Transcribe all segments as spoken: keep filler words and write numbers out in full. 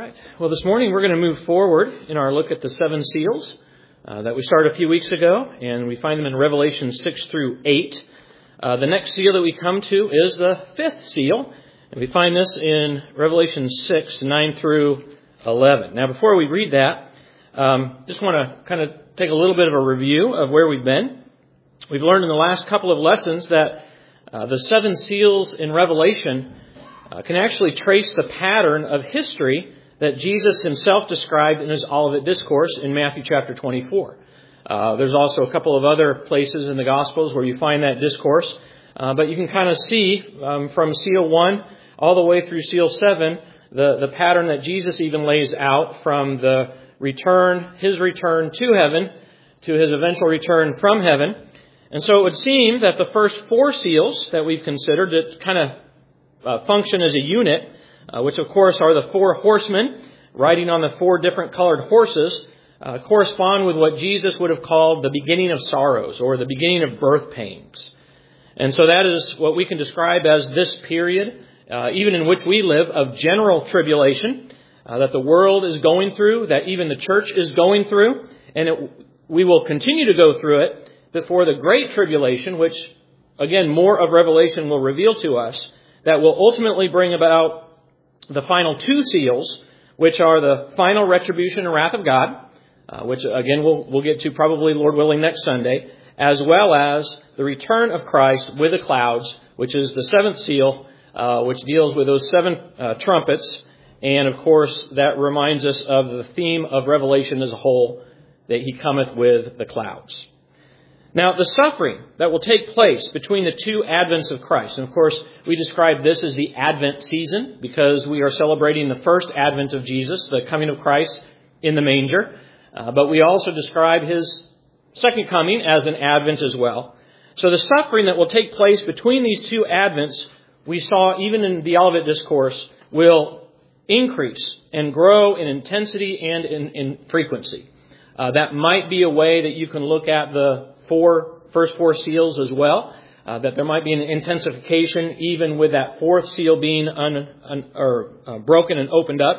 right. Well, this morning we're going to move forward in our look at the seven seals uh, that we started a few weeks ago, and we find them in Revelation six through eight. Uh, the next seal that we come to is the fifth seal, and we find this in Revelation six, nine through eleven. Now, before we read that, um, just want to kind of take a little bit of a review of where we've been. We've learned in the last couple of lessons that uh, the seven seals in Revelation Uh, can actually trace the pattern of history that Jesus himself described in his Olivet Discourse in Matthew chapter twenty-four. Uh, there's also a couple of other places in the Gospels where you find that discourse. Uh, but you can kind of see um, from seal one all the way through seal seven the, the pattern that Jesus even lays out from the return, his return to heaven, to his eventual return from heaven. And so it would seem that the first four seals that we've considered that kind of Uh, function as a unit, uh, which of course are the four horsemen riding on the four different colored horses, uh, correspond with what Jesus would have called the beginning of sorrows or the beginning of birth pains. And so that is what we can describe as this period, uh, even in which we live, of general tribulation uh, that the world is going through, that even the church is going through, and it, we will continue to go through it before the great tribulation, which, again, more of Revelation will reveal to us, that will ultimately bring about the final two seals, which are the final retribution and wrath of God, uh, which, again, we'll, we'll get to probably, Lord willing, next Sunday, as well as the return of Christ with the clouds, which is the seventh seal, uh, which deals with those seven uh, trumpets. And, of course, that reminds us of the theme of Revelation as a whole, that he cometh with the clouds. Now, the suffering that will take place between the two advents of Christ, and of course, we describe this as the Advent season because we are celebrating the first advent of Jesus, the coming of Christ in the manger. Uh, but we also describe his second coming as an advent as well. So the suffering that will take place between these two advents, we saw even in the Olivet Discourse, will increase and grow in intensity and in, in frequency. Uh, that might be a way that you can look at the four first four seals as well, uh, that there might be an intensification even with that fourth seal being un, un, or uh, broken and opened up.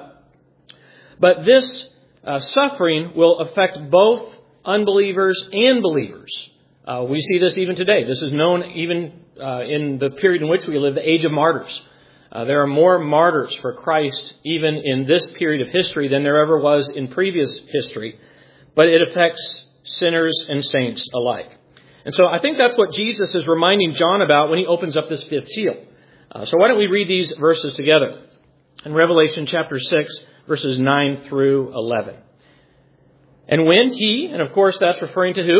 But this uh, suffering will affect both unbelievers and believers. Uh, we see this even today. This is known even uh, in the period in which we live, the age of martyrs. Uh, there are more martyrs for Christ even in this period of history than there ever was in previous history. But it affects sinners and saints alike. And so I think that's what Jesus is reminding John about when he opens up this fifth seal. Uh, so why don't we read these verses together? In Revelation chapter six, verses nine through eleven. And when he, and of course that's referring to who?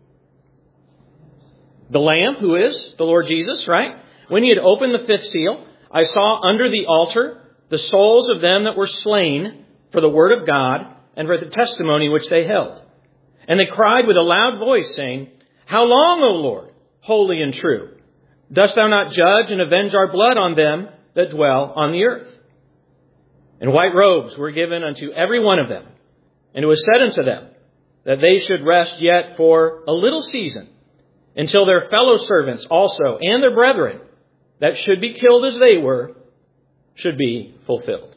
The Lamb, who is the Lord Jesus, right? When he had opened the fifth seal, I saw under the altar the souls of them that were slain for the word of God and for the testimony which they held. And they cried with a loud voice, saying, How long, O Lord, holy and true, dost thou not judge and avenge our blood on them that dwell on the earth? And white robes were given unto every one of them. And it was said unto them that they should rest yet for a little season, until their fellow servants also and their brethren that should be killed as they were should be fulfilled.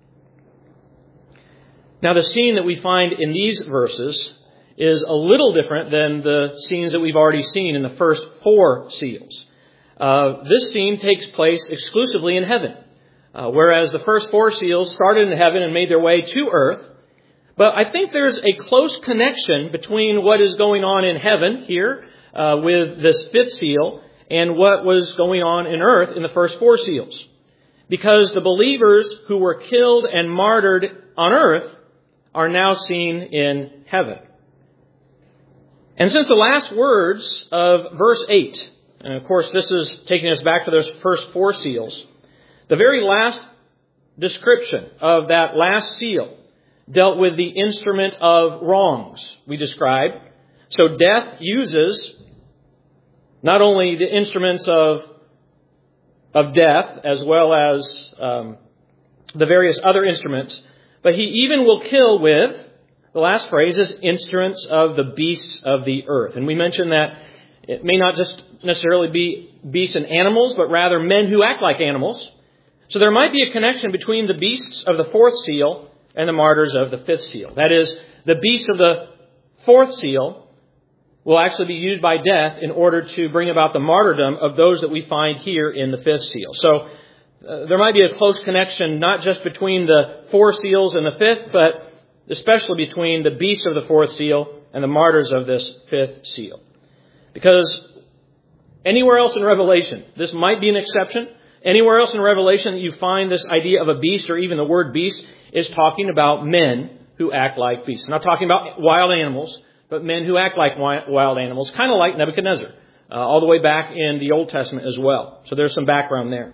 Now, the scene that we find in these verses is a little different than the scenes that we've already seen in the first four seals. Uh, this scene takes place exclusively in heaven, uh, whereas the first four seals started in heaven and made their way to earth. But I think there's a close connection between what is going on in heaven here uh, with this fifth seal and what was going on in earth in the first four seals. Because the believers who were killed and martyred on earth are now seen in heaven. And since the last words of verse eight, and of course this is taking us back to those first four seals, the very last description of that last seal dealt with the instrument of wrongs we described. So death uses not only the instruments of, of death as well as um, the various other instruments, but he even will kill with, the last phrase is, instruments of the beasts of the earth. And we mentioned that it may not just necessarily be beasts and animals, but rather men who act like animals. So there might be a connection between the beasts of the fourth seal and the martyrs of the fifth seal. That is, the beasts of the fourth seal will actually be used by death in order to bring about the martyrdom of those that we find here in the fifth seal. So uh, there might be a close connection not just between the four seals and the fifth, but especially between the beasts of the fourth seal and the martyrs of this fifth seal. Because anywhere else in Revelation, this might be an exception. Anywhere else in Revelation that you find this idea of a beast or even the word beast is talking about men who act like beasts. I'm not talking about wild animals, but men who act like wild animals, kind of like Nebuchadnezzar, uh, all the way back in the Old Testament as well. So there's some background there.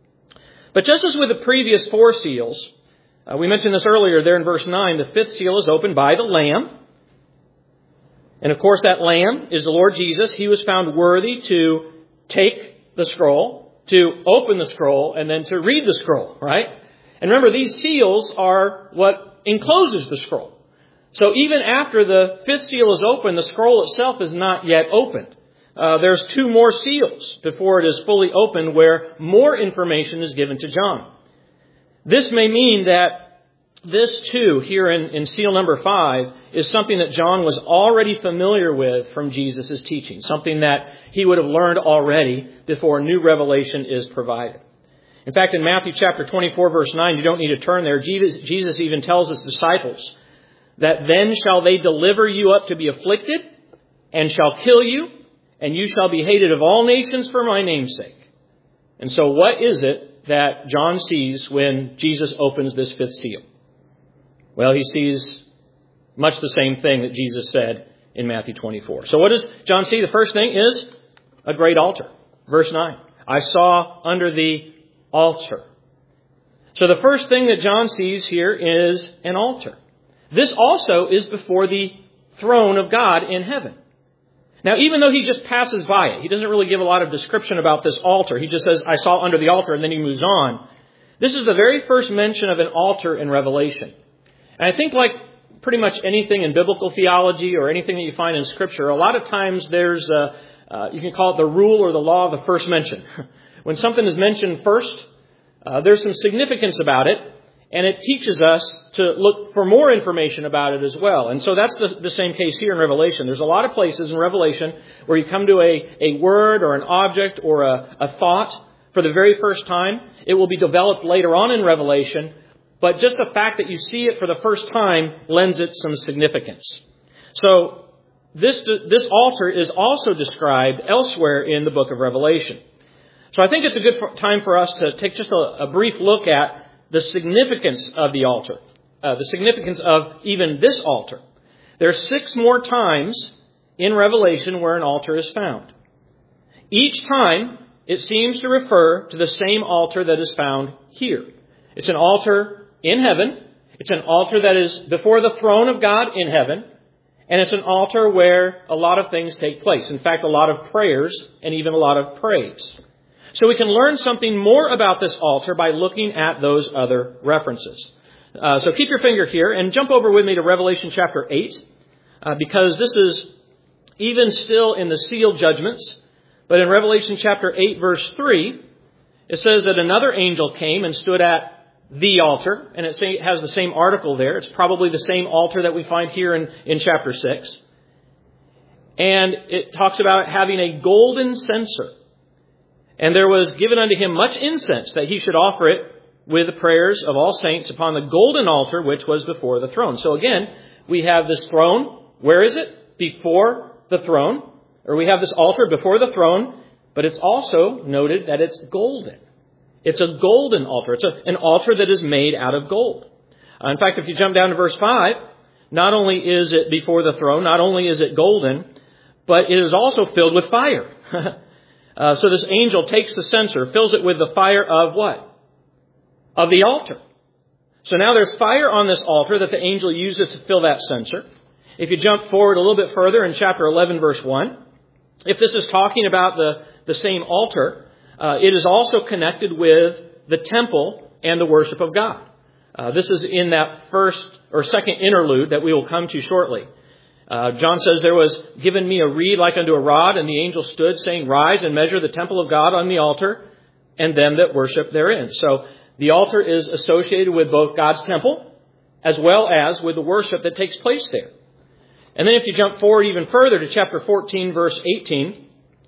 But just as with the previous four seals, uh, we mentioned this earlier there in verse nine, the fifth seal is opened by the Lamb. And of course that Lamb is the Lord Jesus. He was found worthy to take the scroll, to open the scroll, and then to read the scroll, right? And remember, these seals are what encloses the scroll. So even after the fifth seal is opened, the scroll itself is not yet opened. Uh, there's two more seals before it is fully opened where more information is given to John. This may mean that this too, here in, in seal number five, is something that John was already familiar with from Jesus' teaching. Something that he would have learned already before new revelation is provided. In fact, in Matthew chapter twenty-four, verse nine, you don't need to turn there. Jesus, Jesus even tells his disciples that then shall they deliver you up to be afflicted and shall kill you, and you shall be hated of all nations for my name's sake. And so what is it that John sees when Jesus opens this fifth seal? Well, he sees much the same thing that Jesus said in Matthew twenty-four. So what does John see? The first thing is a great altar. Verse nine. I saw under the altar. So the first thing that John sees here is an altar. This also is before the throne of God in heaven. Now, even though he just passes by it, he doesn't really give a lot of description about this altar. He just says, I saw under the altar, and then he moves on. This is the very first mention of an altar in Revelation. And I think like pretty much anything in biblical theology or anything that you find in Scripture, a lot of times there's, a, uh, you can call it the rule or the law of the first mention. When something is mentioned first, uh, there's some significance about it, and it teaches us to look for more information about it as well. And so that's the, the same case here in Revelation. There's a lot of places in Revelation where you come to a, a word or an object or a, a thought for the very first time. It will be developed later on in Revelation, but just the fact that you see it for the first time lends it some significance. So this, this altar is also described elsewhere in the book of Revelation. So I think it's a good time for us to take just a, a brief look at the significance of the altar, uh, the significance of even this altar. There are six more times in Revelation where an altar is found. Each time, it seems to refer to the same altar that is found here. It's an altar in heaven. It's an altar that is before the throne of God in heaven. And it's an altar where a lot of things take place. In fact, a lot of prayers and even a lot of praise. So we can learn something more about this altar by looking at those other references. Uh, so keep your finger here and jump over with me to Revelation chapter eight, uh, because this is even still in the sealed judgments. But in Revelation chapter eight, verse three, it says that another angel came and stood at the altar, and it has the same article there. It's probably the same altar that we find here in, in chapter six. And it talks about having a golden censer. And there was given unto him much incense, that he should offer it with the prayers of all saints upon the golden altar which was before the throne. So again, we have this throne. Where is it? Before the throne. Or we have this altar before the throne. But it's also noted that it's golden. It's a golden altar. It's a, an altar that is made out of gold. Uh, in fact, if you jump down to verse five, not only is it before the throne, not only is it golden, but it is also filled with fire. Uh, so this angel takes the censer, fills it with the fire of what? Of the altar. So now there's fire on this altar that the angel uses to fill that censer. If you jump forward a little bit further in chapter eleven, verse one, if this is talking about the, the same altar, uh, it is also connected with the temple and the worship of God. Uh, this is in that first or second interlude that we will come to shortly. Uh, John says, there was given me a reed like unto a rod, and the angel stood, saying, rise and measure the temple of God on the altar, and them that worship therein. So The altar is associated with both God's temple as well as with the worship that takes place there. And then if you jump forward even further to chapter fourteen, verse eighteen,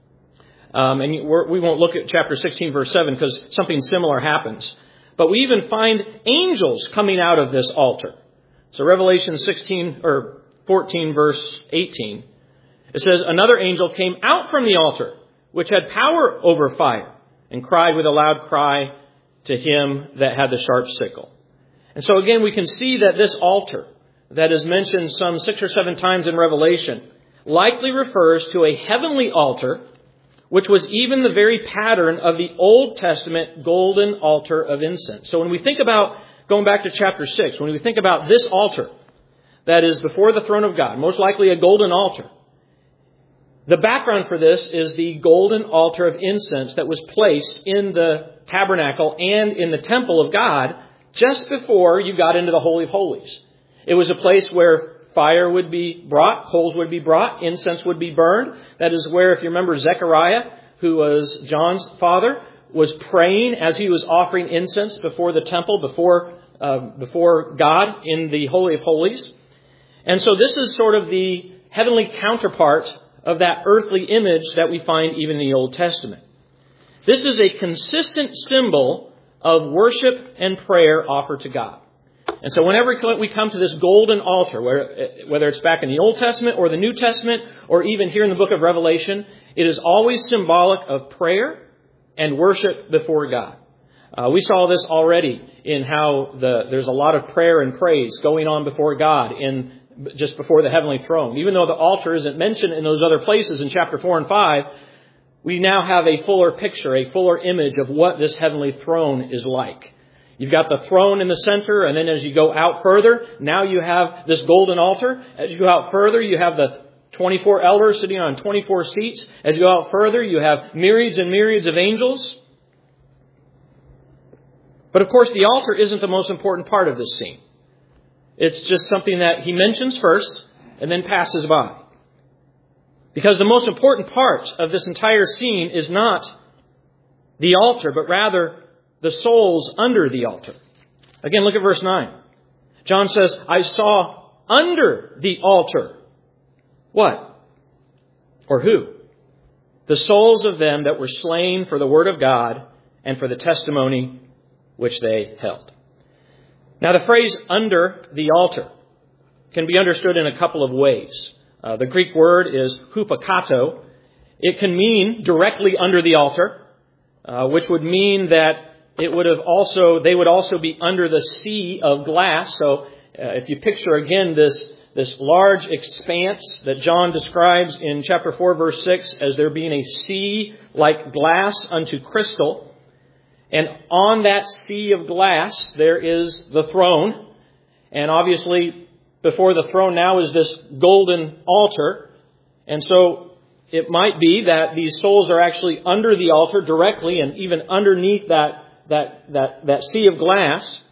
um, and we're, we won't look at chapter sixteen, verse seven, because something similar happens. But we even find angels coming out of this altar. So Revelation sixteen or fourteen, verse eighteen, it says, "Another angel came out from the altar, which had power over fire, and cried with a loud cry to him that had the sharp sickle." And so again, we can see that this altar that is mentioned some six or seven times in Revelation likely refers to a heavenly altar, which was even the very pattern of the Old Testament golden altar of incense. So when we think about, going back to chapter six, when we think about this altar that is before the throne of God, most likely a golden altar, the background for this is the golden altar of incense that was placed in the tabernacle and in the temple of God just before you got into the Holy of Holies. It was a place where fire would be brought, coals would be brought, incense would be burned. That is where, if you remember, Zechariah, who was John's father, was praying as he was offering incense before the temple, before uh, before God in the Holy of Holies. And so this is sort of the heavenly counterpart of that earthly image that we find even in the Old Testament. This is a consistent symbol of worship and prayer offered to God. And so whenever we come to this golden altar, whether it's back in the Old Testament or the New Testament, or even here in the book of Revelation, it is always symbolic of prayer and worship before God. Uh, we saw this already in how the, there's a lot of prayer and praise going on before God in just before the heavenly throne. Even though the altar isn't mentioned in those other places in chapter four and five, we now have a fuller picture, a fuller image of what this heavenly throne is like. You've got the throne in the center, and then as you go out further, now you have this golden altar. As you go out further, you have the twenty-four elders sitting on twenty-four seats. As you go out further, you have myriads and myriads of angels. But of course, the altar isn't the most important part of this scene. It's just something that he mentions first and then passes by. Because the most important part of this entire scene is not the altar, but rather the souls under the altar. Again, look at verse nine. John says, "I saw under the altar." What? Or who? "The souls of them that were slain for the word of God and for the testimony which they held." Now, the phrase "under the altar" can be understood in a couple of ways. Uh, the Greek word is hupakato. It can mean directly under the altar, uh, which would mean that it would have also, they would also be under the sea of glass. So uh, if you picture again this, this large expanse that John describes in chapter four, verse six, as there being a sea like glass unto crystal. And on that sea of glass, there is the throne. And obviously, before the throne now is this golden altar. And so it might be that these souls are actually under the altar directly and even underneath that that that that sea of glass.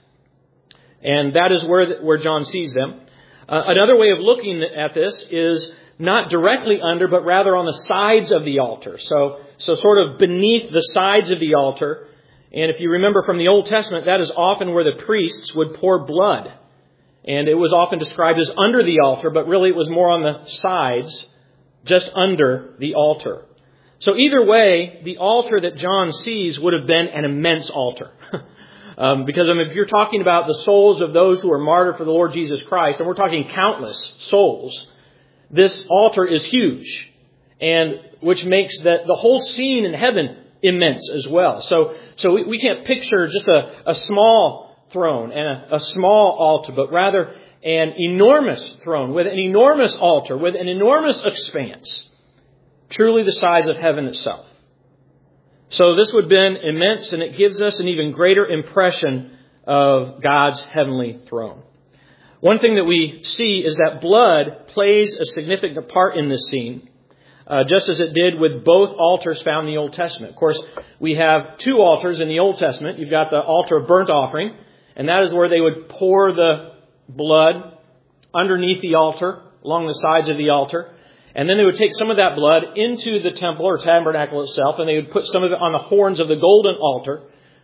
And that is where, where John sees them. Uh, another way of looking at this is not directly under, but rather on the sides of the altar. So, so sort of beneath the sides of the altar. And if you remember from the Old Testament, that is often where the priests would pour blood. And it was often described as under the altar, but really it was more on the sides, just under the altar. So either way, the altar that John sees would have been an immense altar. um, because I mean, if you're talking about the souls of those who are martyred for the Lord Jesus Christ, and we're talking countless souls, this altar is huge. And which makes the, the whole scene in heaven immense as well. So so we, we can't picture just a, a small throne and a, a small altar, but rather an enormous throne with an enormous altar, with an enormous expanse. Truly the size of heaven itself. So this would have been immense, and it gives us an even greater impression of God's heavenly throne. One thing that we see is that blood plays a significant part in this scene, uh, just as it did with both altars found in the Old Testament. Of course, we have two altars in the Old Testament. You've got the altar of burnt offering, and that is where they would pour the blood underneath the altar, along the sides of the altar. And then they would take some of that blood into the temple or tabernacle itself, and they would put some of it on the horns of the golden altar,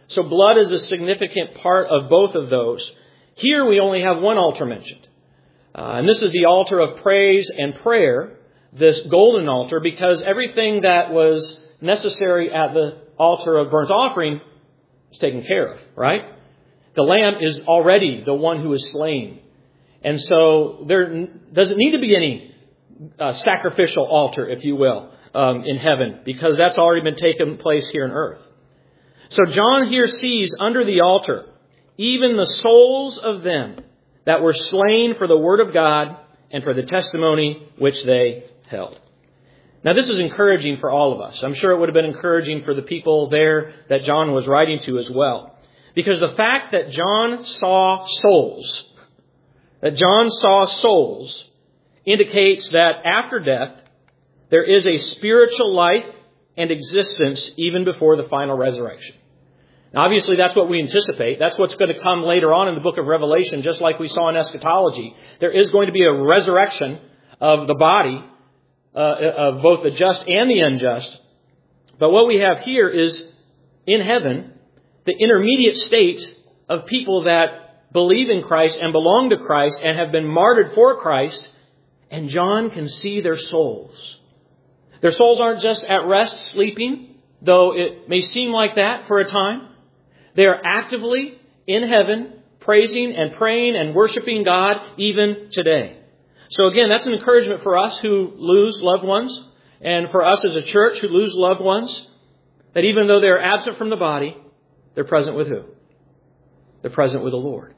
So blood is a significant part of both of those. Here we only have one altar mentioned. Uh, and this is the altar of praise and prayer, this golden altar, because everything that was necessary at the altar of burnt offering is taken care of, right? The lamb is already the one who is slain. And so there doesn't need to be any uh, sacrificial altar, if you will, um, in heaven, because that's already been taken place here on earth. So John here sees under the altar even the souls of them that were slain for the word of God and for the testimony which they held. Now, this is encouraging for all of us. I'm sure it would have been encouraging for the people there that John was writing to as well. Because the fact that John saw souls, that John saw souls, indicates that after death, there is a spiritual life and existence even before the final resurrection. Now, obviously, that's what we anticipate. That's what's going to come later on in the book of Revelation, just like we saw in eschatology. There is going to be a resurrection of the body, uh, of both the just and the unjust. But what we have here is, in heaven, the intermediate state of people that believe in Christ and belong to Christ and have been martyred for Christ, and John can see their souls. Their souls aren't just at rest, sleeping, though it may seem like that for a time. They are actively in heaven, praising and praying and worshiping God even today. So again, that's an encouragement for us who lose loved ones, and for us as a church who lose loved ones, that even though they're absent from the body, they're present with who? They're present with the Lord.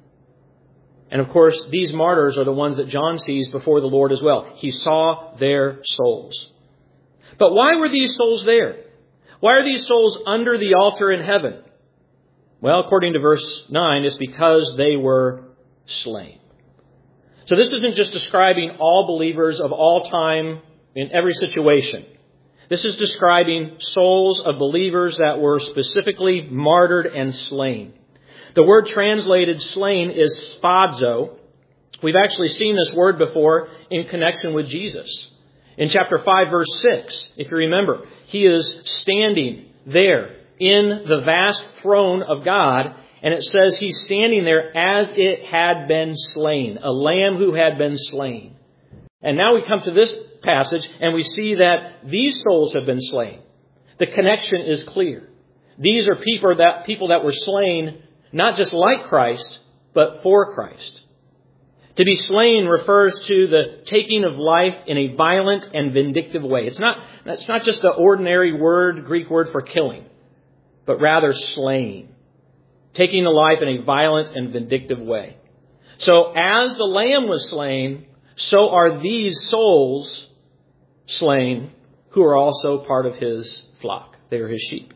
And of course, these martyrs are the ones that John sees before the Lord as well. He saw their souls. But why were these souls there? Why are these souls under the altar in heaven? Well, according to verse nine, it's because they were slain. So this isn't just describing all believers of all time in every situation. This is describing souls of believers that were specifically martyred and slain. The word translated slain is spadzo. We've actually seen this word before in connection with Jesus. In chapter five, verse six, if you remember, he is standing there in the vast throne of God, and it says he's standing there as it had been slain, a lamb who had been slain. And now we come to this passage, and we see that these souls have been slain. The connection is clear. These are people that people that were slain, not just like Christ, but for Christ. To be slain refers to the taking of life in a violent and vindictive way. It's not, it's not just the ordinary word, Greek word for killing, but rather slain. Taking the life in a violent and vindictive way. So as the lamb was slain, so are these souls slain who are also part of his flock. They are his sheep.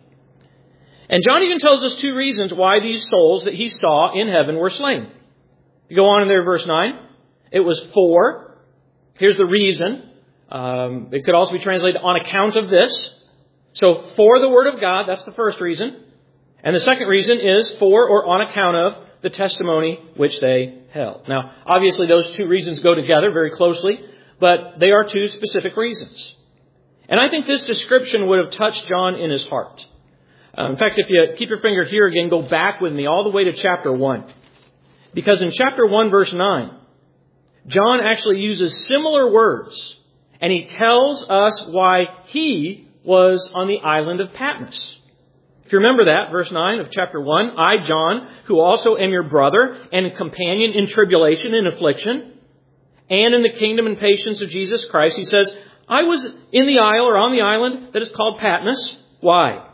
And John even tells us two reasons why these souls that he saw in heaven were slain. You go on in there, verse nine. It was for. Here's the reason. Um, it could also be translated on account of this. So for the word of God, that's the first reason. And the second reason is for or on account of the testimony which they held. Now, obviously those two reasons go together very closely, but they are two specific reasons. And I think this description would have touched John in his heart. Uh, in fact, if you keep your finger here again, go back with me all the way to chapter one. Because in chapter one, verse nine, John actually uses similar words, and he tells us why he was on the island of Patmos. If you remember that, verse nine of chapter one, I, John, who also am your brother and companion in tribulation and affliction, and in the kingdom and patience of Jesus Christ, he says, I was in the isle or on the island that is called Patmos. Why?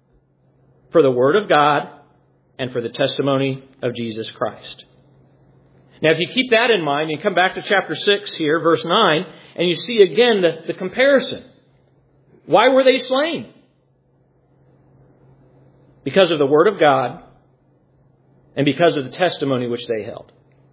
For the word of God and for the testimony of Jesus Christ. Now, if you keep that in mind, you come back to chapter six here, verse nine, and you see again the, the comparison. Why were they slain? Because of the word of God and because of the testimony which they held.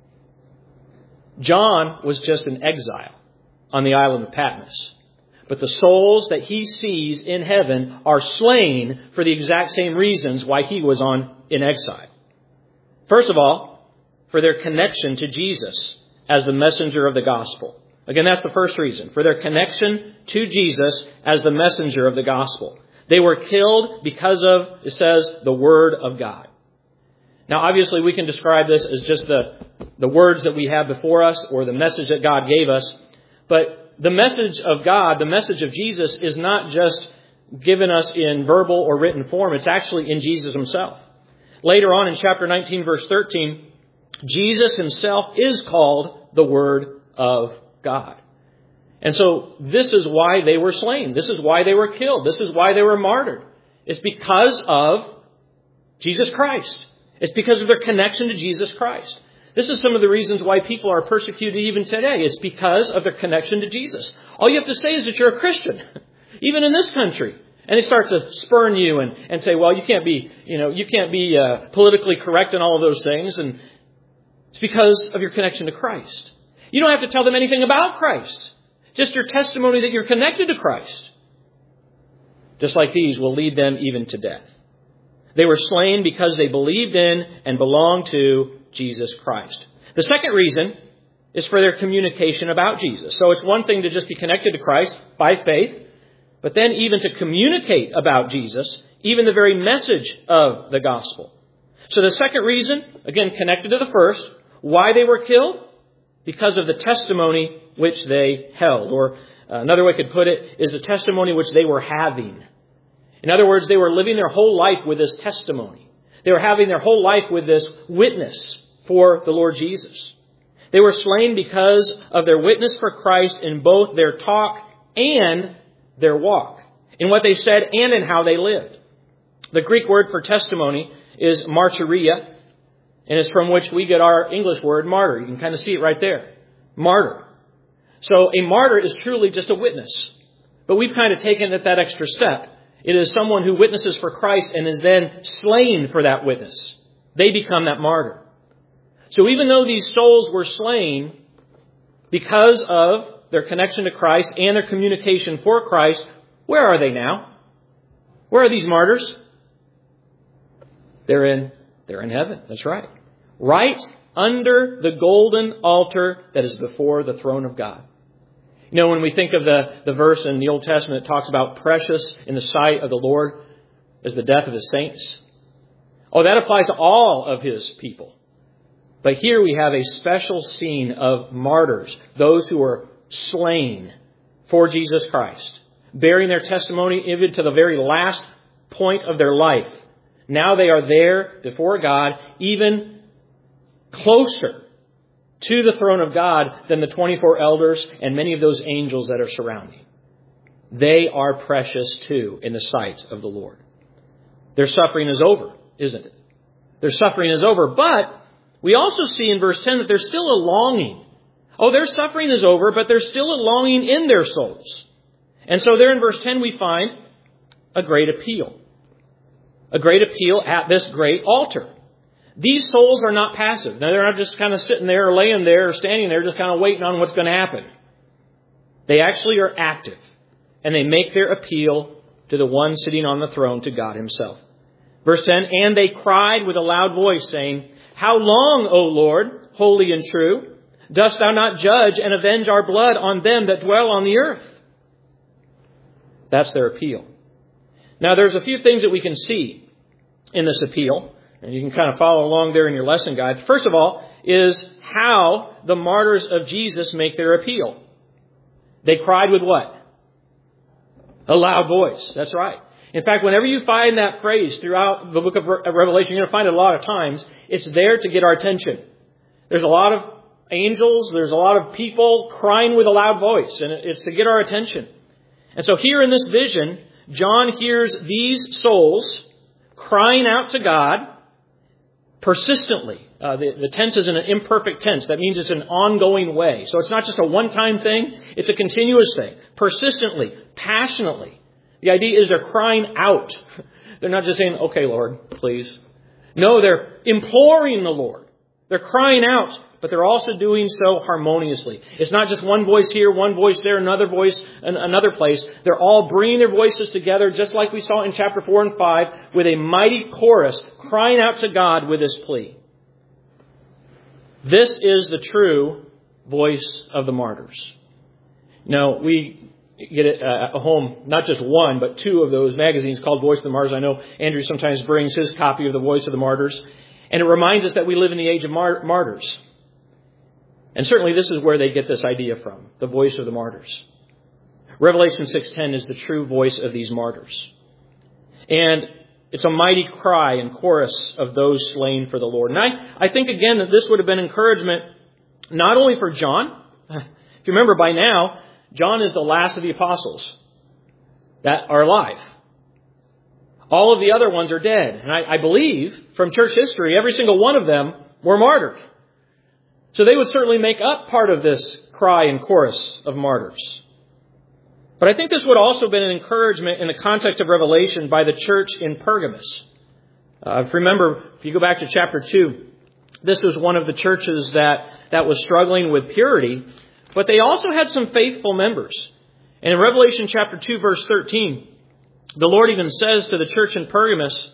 John was just in exile on the island of Patmos. But the souls that he sees in heaven are slain for the exact same reasons why he was on in exile. First of all, for their connection to Jesus as the messenger of the gospel. Again, that's the first reason. For their connection to Jesus as the messenger of the gospel. They were killed because of, it says, the Word of God. Now, obviously, we can describe this as just the, the words that we have before us or the message that God gave us. But the message of God, the message of Jesus, is not just given us in verbal or written form. It's actually in Jesus himself. Later on in chapter nineteen, verse thirteen, Jesus himself is called the Word of God. And so this is why they were slain. This is why they were killed. This is why they were martyred. It's because of Jesus Christ. It's because of their connection to Jesus Christ. This is some of the reasons why people are persecuted even today. It's because of their connection to Jesus. All you have to say is that you're a Christian, even in this country. And they start to spurn you and, and say, well, you can't be, you know, you can't be uh, politically correct and all of those things. And it's because of your connection to Christ. You don't have to tell them anything about Christ. Just your testimony that you're connected to Christ. Just like these will lead them even to death. They were slain because they believed in and belonged to Jesus Christ. The second reason is for their communication about Jesus. So it's one thing to just be connected to Christ by faith, but then even to communicate about Jesus, even the very message of the gospel. So the second reason, again, connected to the first, why they were killed? Because of the testimony which they held. Or uh, another way I could put it is the testimony which they were having. In other words, they were living their whole life with this testimony. They were having their whole life with this witness for the Lord Jesus. They were slain because of their witness for Christ in both their talk and their walk, in what they said and in how they lived. The Greek word for testimony is martyria, and it's from which we get our English word martyr. You can kind of see it right there. Martyr. So a martyr is truly just a witness. But we've kind of taken it that extra step. It is someone who witnesses for Christ and is then slain for that witness. They become that martyr. So even though these souls were slain because of their connection to Christ and their communication for Christ, where are they now? Where are these martyrs? They're in, they're in heaven. That's right. Right under the golden altar that is before the throne of God. You know, when we think of the, the verse in the Old Testament, it talks about precious in the sight of the Lord is the death of his saints. Oh, that applies to all of his people. But here we have a special scene of martyrs, those who were slain for Jesus Christ, bearing their testimony even to the very last point of their life. Now they are there before God, even closer to the throne of God than the twenty-four elders and many of those angels that are surrounding. They are precious too in the sight of the Lord. Their suffering is over, isn't it? Their suffering is over, but we also see in verse ten that there's still a longing. Oh, their suffering is over, but there's still a longing in their souls. And so there in verse ten we find a great appeal. A great appeal at this great altar. These souls are not passive. Now, they're not just kind of sitting there or laying there or standing there just kind of waiting on what's going to happen. They actually are active. And they make their appeal to the one sitting on the throne, to God himself. Verse ten, and they cried with a loud voice, saying, how long, O Lord, holy and true, dost thou not judge and avenge our blood on them that dwell on the earth? That's their appeal. Now, there's a few things that we can see in this appeal. And you can kind of follow along there in your lesson guide. First of all, is how the martyrs of Jesus make their appeal. They cried with what? A loud voice. That's right. In fact, whenever you find that phrase throughout the book of Revelation, you're going to find it a lot of times. It's there to get our attention. There's a lot of angels. There's a lot of people crying with a loud voice. And it's to get our attention. And so here in this vision, John hears these souls crying out to God persistently. Uh, the, the tense is in an imperfect tense. That means it's an ongoing way. So it's not just a one-time thing. It's a continuous thing. Persistently, passionately. The idea is they're crying out. They're not just saying, okay, Lord, please. No, they're imploring the Lord. They're crying out, but they're also doing so harmoniously. It's not just one voice here, one voice there, another voice in another place. They're all bringing their voices together, just like we saw in chapter four and five, with a mighty chorus crying out to God with this plea. This is the true voice of the martyrs. Now, we get it, uh, a home, not just one, but two of those magazines called Voice of the Martyrs. I know Andrew sometimes brings his copy of the Voice of the Martyrs. And it reminds us that we live in the age of mar- martyrs. And certainly this is where they get this idea from, the voice of the martyrs. Revelation six ten is the true voice of these martyrs. And it's a mighty cry and chorus of those slain for the Lord. And I, I think, again, that this would have been encouragement not only for John. If you remember by now, John is the last of the apostles that are alive. All of the other ones are dead. And I, I believe from church history, every single one of them were martyred. So they would certainly make up part of this cry and chorus of martyrs. But I think this would also have been an encouragement in the context of Revelation by the church in Pergamos. Uh, if you remember, if you go back to chapter two, this was one of the churches that, that was struggling with purity, but they also had some faithful members. And in Revelation chapter two, verse thirteen, the Lord even says to the church in Pergamos,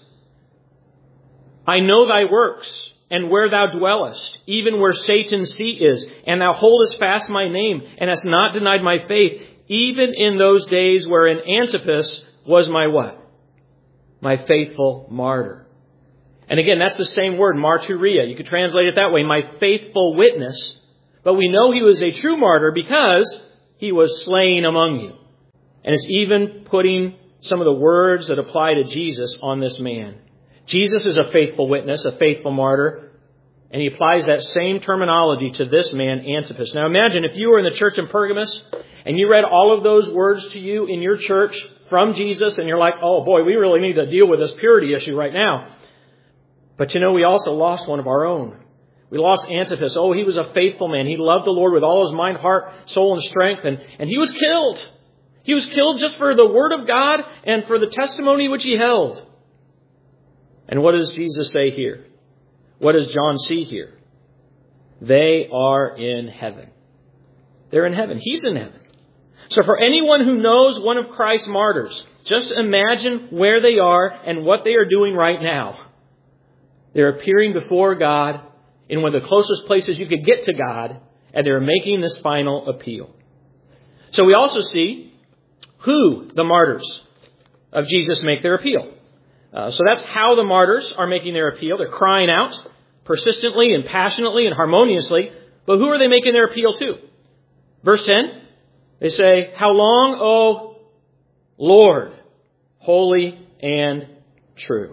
I know thy works, and where thou dwellest, even where Satan's seat is, and thou holdest fast my name, and hast not denied my faith, even in those days wherein Antipas was my what? My faithful martyr. And again, that's the same word, martyria. You could translate it that way, my faithful witness. But we know he was a true martyr because he was slain among you. And it's even putting some of the words that apply to Jesus on this man. Jesus is a faithful witness, a faithful martyr. And he applies that same terminology to this man, Antipas. Now imagine if you were in the church in Pergamos and you read all of those words to you in your church from Jesus and you're like, oh boy, we really need to deal with this purity issue right now. But you know, we also lost one of our own. We lost Antipas. Oh, he was a faithful man. He loved the Lord with all his mind, heart, soul, and strength. And, and he was killed. He was killed just for the word of God and for the testimony which he held. And what does Jesus say here? What does John see here? They are in heaven. They're in heaven. He's in heaven. So for anyone who knows one of Christ's martyrs, just imagine where they are and what they are doing right now. They're appearing before God in one of the closest places you could get to God, and they're making this final appeal. So we also see who the martyrs of Jesus make their appeal. Uh, so that's how the martyrs are making their appeal. They're crying out persistently and passionately and harmoniously. But who are they making their appeal to? Verse ten, they say, how long, O Lord, holy and true.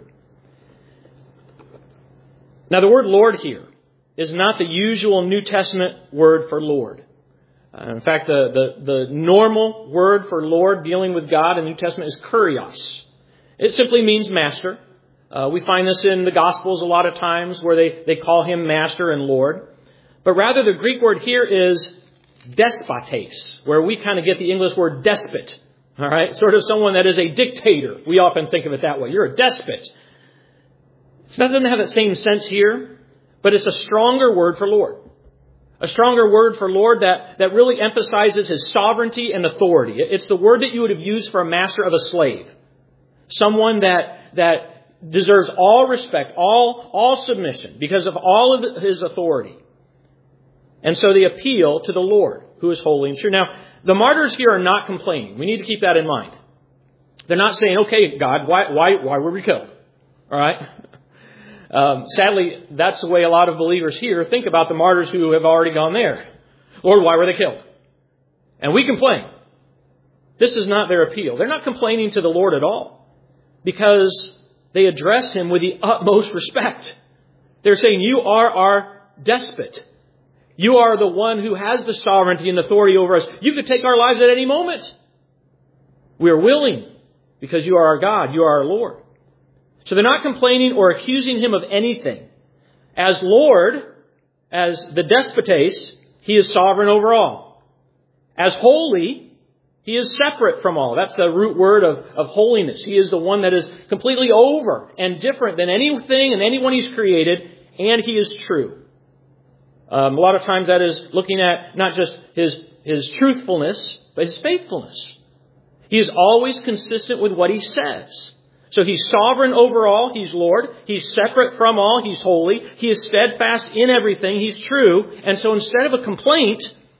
Now the word Lord here is not the usual New Testament word for Lord. Uh, in fact, the, the, the normal word for Lord dealing with God in the New Testament is kurios. It simply means master. Uh, we find this in the Gospels a lot of times where they, they call him master and Lord. But rather the Greek word here is despotes, where we kind of get the English word despot. All right, sort of someone that is a dictator. We often think of it that way. You're a despot. It doesn't have that same sense here, but it's a stronger word for Lord. A stronger word for Lord that, that really emphasizes his sovereignty and authority. It's the word that you would have used for a master of a slave. Someone that, that deserves all respect, all, all submission because of all of his authority. And so they appeal to the Lord, who is holy and true. Now, the martyrs here are not complaining. We need to keep that in mind. They're not saying, okay, God, why, why, why were we killed? All right. Um, sadly, that's the way a lot of believers here think about the martyrs who have already gone there. Lord, why were they killed? And we complain. This is not their appeal. They're not complaining to the Lord at all because they address him with the utmost respect. They're saying, you are our despot. You are the one who has the sovereignty and authority over us. You could take our lives at any moment. We are willing because you are our God. You are our Lord. So they're not complaining or accusing him of anything. As Lord, as the despotes, he is sovereign over all. As holy, he is separate from all. That's the root word of, of holiness. He is the one that is completely over and different than anything and anyone he's created, and he is true. Um, a lot of times that is looking at not just his, his truthfulness, but his faithfulness. He is always consistent with what he says. So he's sovereign over all. He's Lord. He's separate from all. He's holy. He is steadfast in everything. He's true. And so instead of a complaint,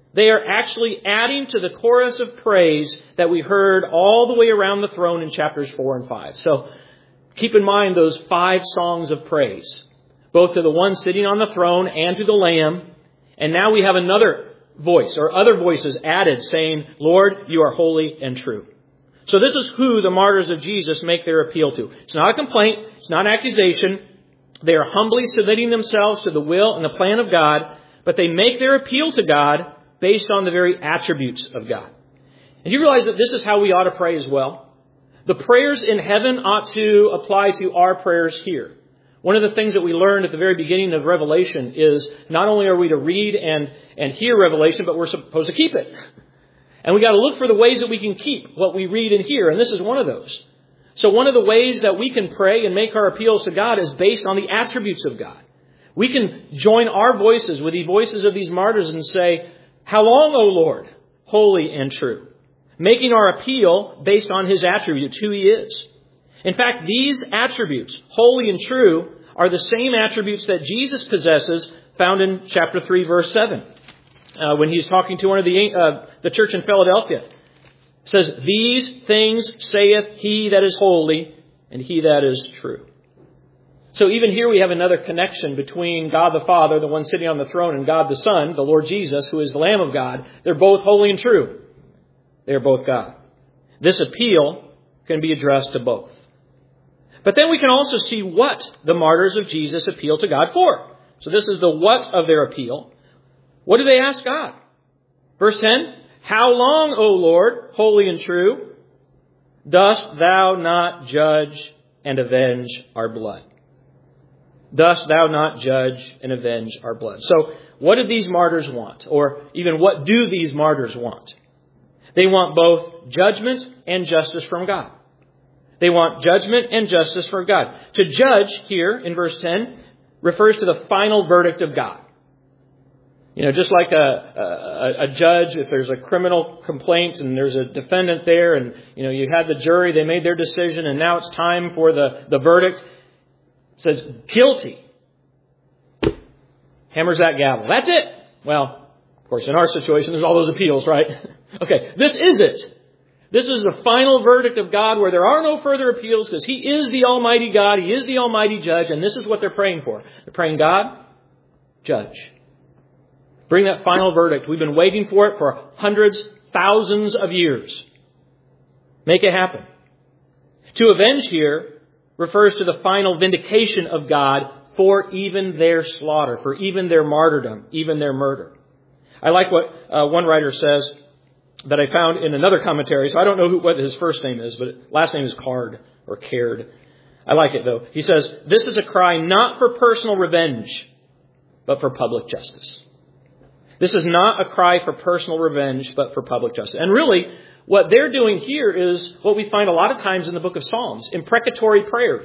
They are actually adding to the chorus of praise that we heard all the way around the throne in chapters four and five. So keep in mind those five songs of praise, both to the one sitting on the throne and to the Lamb. And now we have another voice or other voices added saying, Lord, you are holy and true. So this is who the martyrs of Jesus make their appeal to. It's not a complaint. It's not an accusation. They are humbly submitting themselves to the will and the plan of God, but they make their appeal to God based on the very attributes of God. And you realize that this is how we ought to pray as well? The prayers in heaven ought to apply to our prayers here. One of the things that we learned at the very beginning of Revelation is not only are we to read and, and hear Revelation, but we're supposed to keep it. And we got to look for the ways that we can keep what we read and hear. And this is one of those. So one of the ways that we can pray and make our appeals to God is based on the attributes of God. We can join our voices with the voices of these martyrs and say, how long, O Lord, holy and true? Making our appeal based on His attributes, who He is. In fact, these attributes, holy and true, are the same attributes that Jesus possesses, found in chapter three, verse seven. Uh, when he's talking to one of the uh, the church in Philadelphia. It says, these things saith He that is holy and He that is true. So even here we have another connection between God the Father, the one sitting on the throne, and God the Son, the Lord Jesus, who is the Lamb of God. They're both holy and true. They are both God. This appeal can be addressed to both. But then we can also see what the martyrs of Jesus appeal to God for. So this is the what of their appeal. What do they ask God? Verse ten, how long, O Lord, holy and true, dost thou not judge and avenge our blood? Dost thou not judge and avenge our blood? So what do these martyrs want? Or even what do these martyrs want? They want both judgment and justice from God. They want judgment and justice from God. To judge here in verse ten refers to the final verdict of God. You know, just like a, a, a judge, if there's a criminal complaint and there's a defendant there and, you know, you had the jury, they made their decision and now it's time for the, the verdict. It says guilty. Hammers that gavel. That's it. Well, of course, in our situation, there's all those appeals, right? Okay, this is it. This is the final verdict of God where there are no further appeals because He is the Almighty God. He is the Almighty Judge. And this is what they're praying for. They're praying, God, judge. Bring that final verdict. We've been waiting for it for hundreds, thousands of years. Make it happen. To avenge here refers to the final vindication of God for even their slaughter, for even their martyrdom, even their murder. I like what uh, one writer says that I found in another commentary. So I don't know who, what his first name is, but last name is Card or Caird. I like it though. He says, this is a cry not for personal revenge, but for public justice. This is not a cry for personal revenge, but for public justice. And really, what they're doing here is what we find a lot of times in the book of Psalms, imprecatory prayers.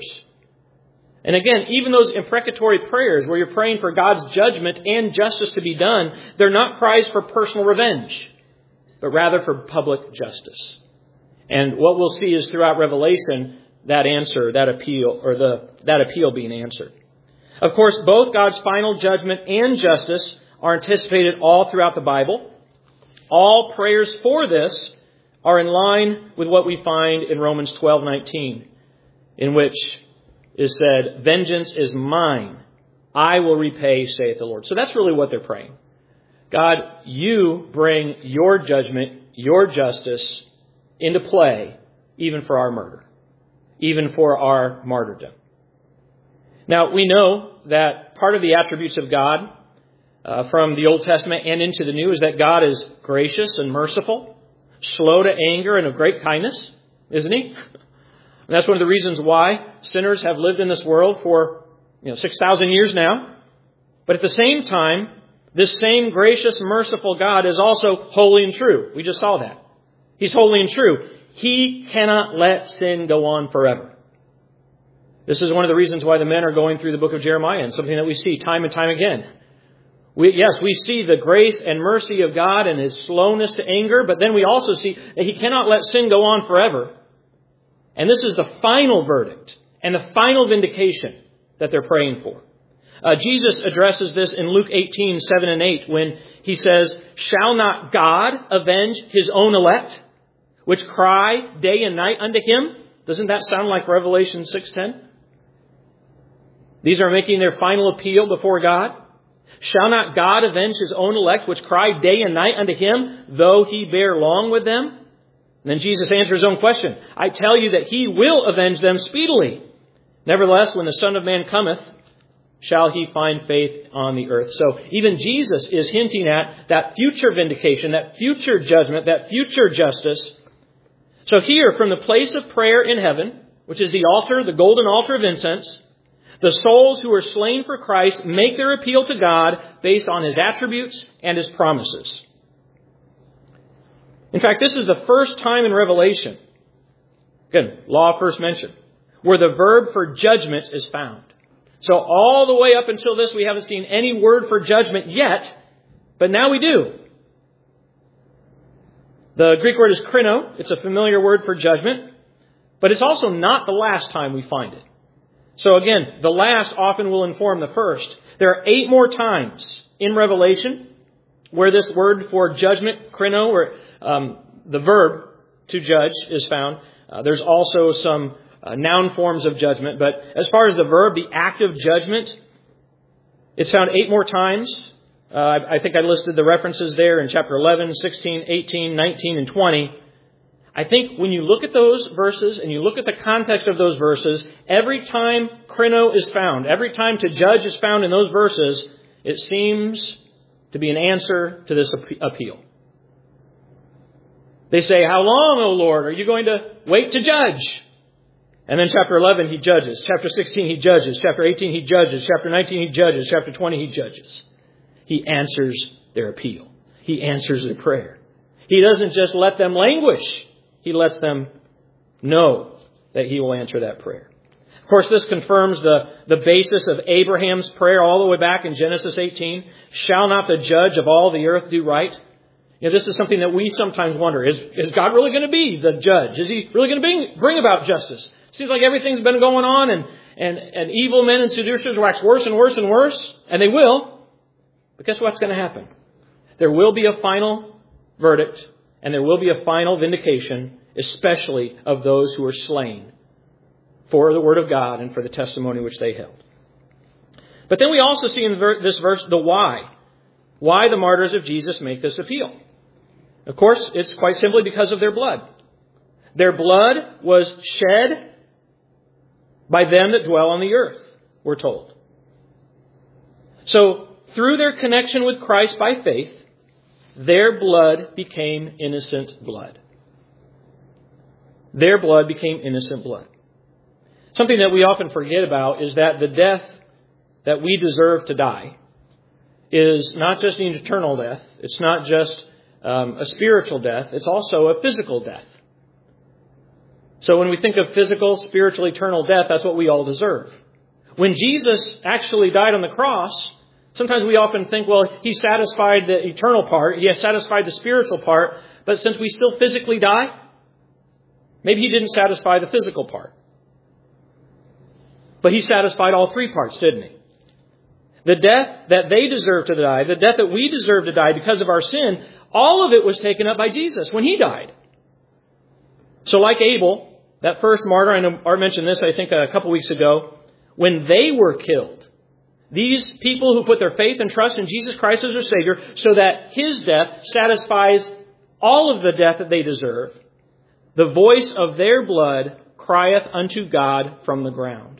And again, even those imprecatory prayers where you're praying for God's judgment and justice to be done, they're not cries for personal revenge, but rather for public justice. And what we'll see is throughout Revelation, that answer, that appeal, or the that appeal being answered. Of course, both God's final judgment and justice are anticipated all throughout the Bible. All prayers for this are in line with what we find in Romans twelve nineteen, in which is said, vengeance is mine, I will repay, saith the Lord. So that's really what they're praying. God, you bring your judgment, your justice into play, even for our murder, even for our martyrdom. Now, we know that part of the attributes of God uh, from the Old Testament and into the New is that God is gracious and merciful, slow to anger and of great kindness, isn't He? And that's one of the reasons why sinners have lived in this world for, you know, six thousand years now. But at the same time, this same gracious, merciful God is also holy and true. We just saw that. He's holy and true. He cannot let sin go on forever. This is one of the reasons why the men are going through the book of Jeremiah, and something that we see time and time again. We, yes, we see the grace and mercy of God and His slowness to anger, but then we also see that He cannot let sin go on forever. And this is the final verdict and the final vindication that they're praying for. Uh, Jesus addresses this in Luke eighteen, seven and eight when he says, "Shall not God avenge his own elect, which cry day and night unto him?" Doesn't that sound like Revelation six ten? These are making their final appeal before God. "Shall not God avenge his own elect, which cry day and night unto him, though he bear long with them?" And then Jesus answers his own question. "I tell you that he will avenge them speedily. Nevertheless, when the Son of Man cometh, shall he find faith on the earth?" So even Jesus is hinting at that future vindication, that future judgment, that future justice. So here, from the place of prayer in heaven, which is the altar, the golden altar of incense, the souls who are slain for Christ make their appeal to God based on his attributes and his promises. In fact, this is the first time in Revelation, again, law first mentioned, where the verb for judgment is found. So all the way up until this, we haven't seen any word for judgment yet, but now we do. The Greek word is krino. It's a familiar word for judgment, but it's also not the last time we find it. So again, the last often will inform the first. There are eight more times in Revelation where this word for judgment, krino, or um, the verb to judge, is found. Uh, there's also some Uh, noun forms of judgment. But as far as the verb, the act of judgment, it's found eight more times. Uh, I, I think I listed the references there in chapter eleven, sixteen, eighteen, nineteen, and twenty. I think when you look at those verses and you look at the context of those verses, every time krino is found, every time to judge is found in those verses, it seems to be an answer to this appeal. They say, "How long, O Lord, are you going to wait to judge?" And then chapter eleven, he judges. Chapter sixteen, he judges. Chapter eighteen, he judges. Chapter nineteen, he judges. Chapter twenty, he judges. He answers their appeal. He answers their prayer. He doesn't just let them languish. He lets them know that he will answer that prayer. Of course, this confirms the, the basis of Abraham's prayer all the way back in Genesis eighteen. "Shall not the judge of all the earth do right?" You know, this is something that we sometimes wonder. Is, is God really going to be the judge? Is he really going to bring, bring about justice? Seems like everything's been going on, and, and, and evil men and seducers wax worse and worse and worse, and they will. But guess what's going to happen? There will be a final verdict, and there will be a final vindication, especially of those who are slain for the Word of God and for the testimony which they held. But then we also see in this verse the why. Why the martyrs of Jesus make this appeal. Of course, it's quite simply because of their blood. Their blood was shed by them that dwell on the earth, we're told. So, through their connection with Christ by faith, their blood became innocent blood. Their blood became innocent blood. Something that we often forget about is that the death that we deserve to die is not just an eternal death. It's not just um, a spiritual death. It's also a physical death. So when we think of physical, spiritual, eternal death, that's what we all deserve. When Jesus actually died on the cross, sometimes we often think, well, he satisfied the eternal part. He has satisfied the spiritual part. But since we still physically die, maybe he didn't satisfy the physical part. But he satisfied all three parts, didn't he? The death that they deserve to die, the death that we deserve to die because of our sin, all of it was taken up by Jesus when he died. So like Abel, that first martyr, I know Art mentioned this, I think, a couple weeks ago, when they were killed, these people who put their faith and trust in Jesus Christ as their Savior, so that his death satisfies all of the death that they deserve, the voice of their blood crieth unto God from the ground.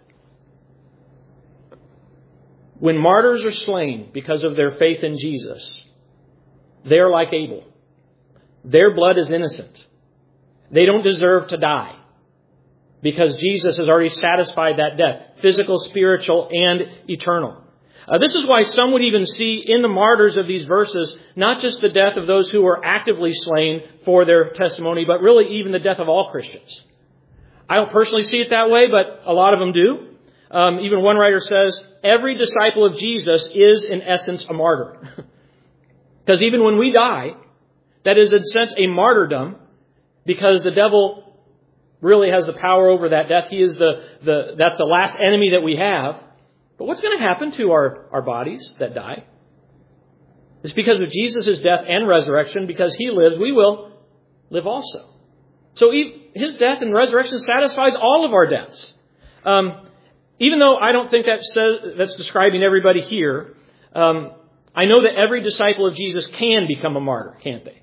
When martyrs are slain because of their faith in Jesus, they're like Abel. Their blood is innocent. They don't deserve to die because Jesus has already satisfied that death, physical, spiritual, and eternal. Uh, this is why some would even see in the martyrs of these verses not just the death of those who were actively slain for their testimony, but really even the death of all Christians. I don't personally see it that way, but a lot of them do. Um, even one writer says, every disciple of Jesus is in essence a martyr. Because even when we die, that is in a sense a martyrdom, because the devil really has the power over that death. He is the, the that's the last enemy that we have. But what's going to happen to our, our bodies that die? It's because of Jesus' death and resurrection. Because He lives, we will live also. So His death and resurrection satisfies all of our deaths. Um, even though I don't think that says, that's describing everybody here, um, I know that every disciple of Jesus can become a martyr, can't they?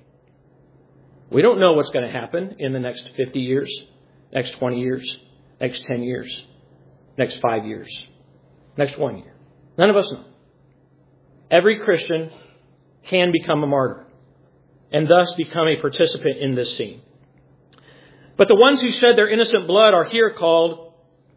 We don't know what's going to happen in the next fifty years, next twenty years, next ten years, next five years, next one year. None of us know. Every Christian can become a martyr and thus become a participant in this scene. But the ones who shed their innocent blood are here called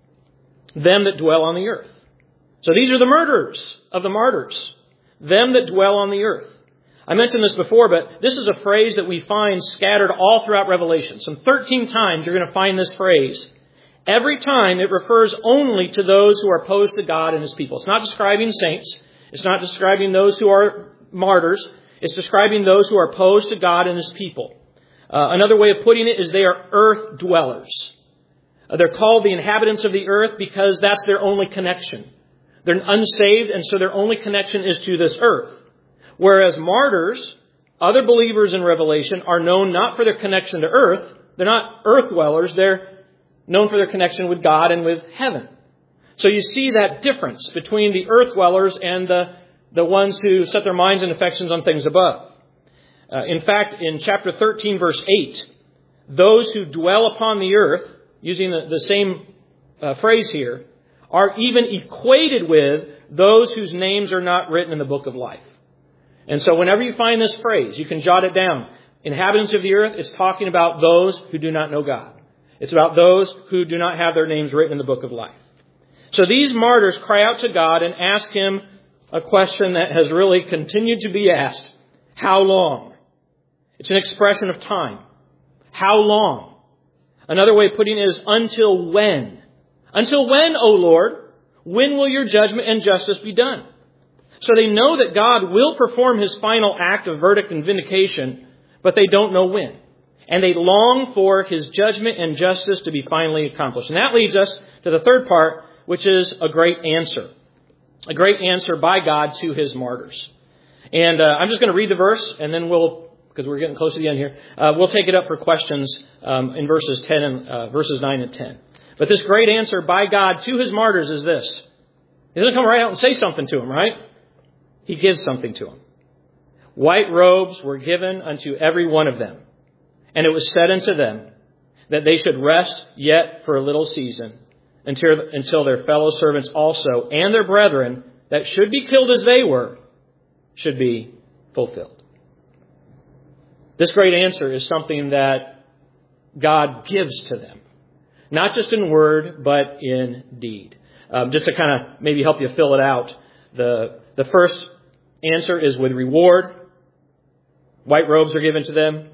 them that dwell on the earth. So these are the murderers of the martyrs, them that dwell on the earth. I mentioned this before, but this is a phrase that we find scattered all throughout Revelation. Some thirteen times you're going to find this phrase. Every time it refers only to those who are opposed to God and His people. It's not describing saints. It's not describing those who are martyrs. It's describing those who are opposed to God and His people. Uh, another way of putting it is they are earth dwellers. Uh, they're called the inhabitants of the earth because that's their only connection. They're unsaved, and so their only connection is to this earth. Whereas martyrs, other believers in Revelation, are known not for their connection to earth. They're not earth dwellers. They're known for their connection with God and with heaven. So you see that difference between the earth dwellers and the, the ones who set their minds and affections on things above. Uh, in fact, in chapter thirteen, verse eight, those who dwell upon the earth, using the, the same uh, phrase here, are even equated with those whose names are not written in the book of life. And so whenever you find this phrase, you can jot it down. Inhabitants of the earth, it's talking about those who do not know God. It's about those who do not have their names written in the book of life. So these martyrs cry out to God and ask Him a question that has really continued to be asked. How long? It's an expression of time. How long? Another way of putting it is until when? Until when, O Lord? When will your judgment and justice be done? So they know that God will perform His final act of verdict and vindication, but they don't know when. And they long for His judgment and justice to be finally accomplished. And that leads us to the third part, which is a great answer. A great answer by God to His martyrs. And uh, I'm just going to read the verse, and then we'll, because we're getting close to the end here, uh, we'll take it up for questions um, in verses ten and uh, verses nine and ten. But this great answer by God to His martyrs is this. He doesn't come right out and say something to them, right? He gives something to them. White robes were given unto every one of them. And it was said unto them that they should rest yet for a little season until, until their fellow servants also and their brethren that should be killed as they were should be fulfilled. This great answer is something that God gives to them. Not just in word, but in deed. Um, just to kind of maybe help you fill it out. The, the first answer is with reward. White robes are given to them.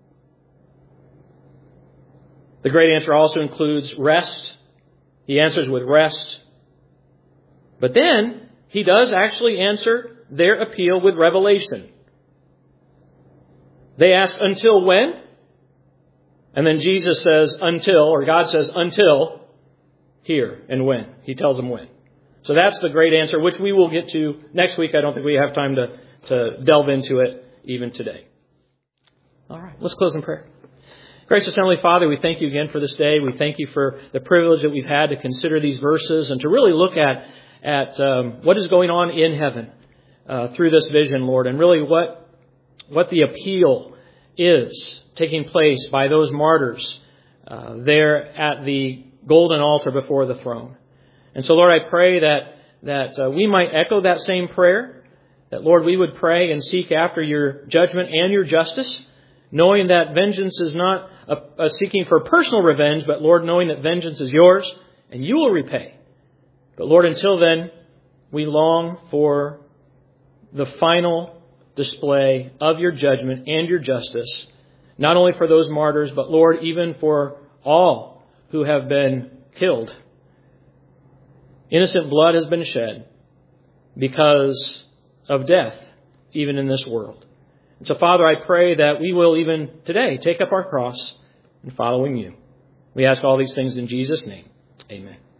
The great answer also includes rest. He answers with rest. But then He does actually answer their appeal with revelation. They ask, until when? And then Jesus says, until, or God says, until here and when. He tells them when. So that's the great answer, which we will get to next week. I don't think we have time to, to delve into it even today. All right, let's close in prayer. Gracious Heavenly Father, we thank You again for this day. We thank You for the privilege that we've had to consider these verses and to really look at, at um, what is going on in heaven uh, through this vision, Lord, and really what, what the appeal is taking place by those martyrs uh, there at the golden altar before the throne. And so, Lord, I pray that, that uh, we might echo that same prayer, that, Lord, we would pray and seek after Your judgment and Your justice, knowing that vengeance is not a, a seeking for personal revenge, but, Lord, knowing that vengeance is Yours and You will repay. But, Lord, until then, we long for the final display of Your judgment and Your justice, not only for those martyrs, but, Lord, even for all who have been killed. Innocent blood has been shed because of death, even in this world. And so, Father, I pray that we will even today take up our cross and following You. We ask all these things in Jesus' name. Amen.